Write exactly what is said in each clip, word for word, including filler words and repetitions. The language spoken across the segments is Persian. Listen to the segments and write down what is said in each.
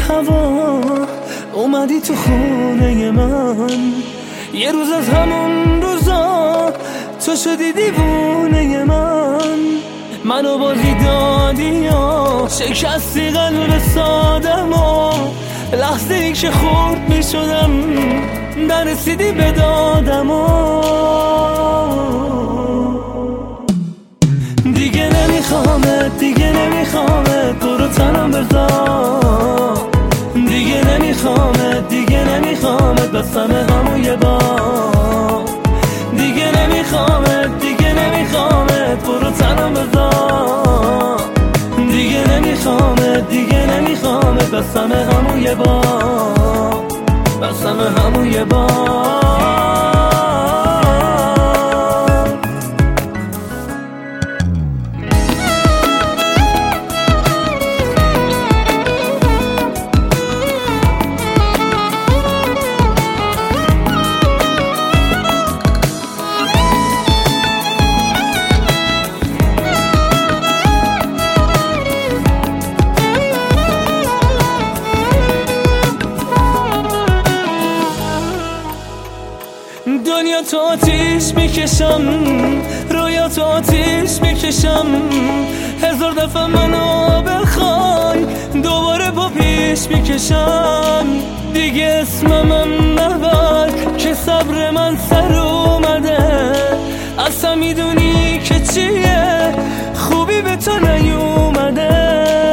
هوا اومدی تو خونه من، یه روز از همون روزا تو شدی دیوونه من. منو بازی دادی یا شکستی قلب سادم و لحظه ای که خورد می شدم نرسیدی به دادم و دیگه نمیخوامت، دیگه نمیخوامت، برو تنم بذار. دیگه نمیخوامت، دیگه نمیخوامت، بستم همون یه بار. دیگه نمیخوامت، دیگه نمیخوامت، برو تنم بذار. دیگه نمیخوامت، دیگه نمیخوامت، بستم همون یه بار، بستم همون یه بار. دنیا تو آتیش میکشم، رویا تو آتیش میکشم. هزار دفعه منو بخوای دوباره با پیش میکشم. دیگه اسممم نبر که صبر من سر اومده. اصلا میدونی که چیه خوبی به تو نیومده.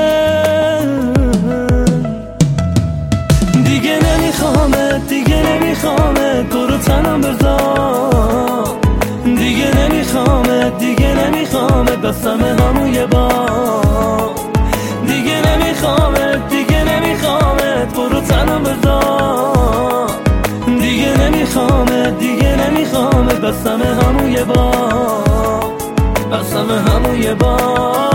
دیگه نمیخوامت، دیگه نمیخوامت، برو تنم بذار. دیگه نمیخوامت، دیگه نمیخوامت، بستم همون یه بار. دیگه نمیخوامت، دیگه نمیخوامت، برو تنم بذار. دیگه نمیخوامت، دیگه نمیخوامت، بستم همون یه بار، بستم همون یه بار.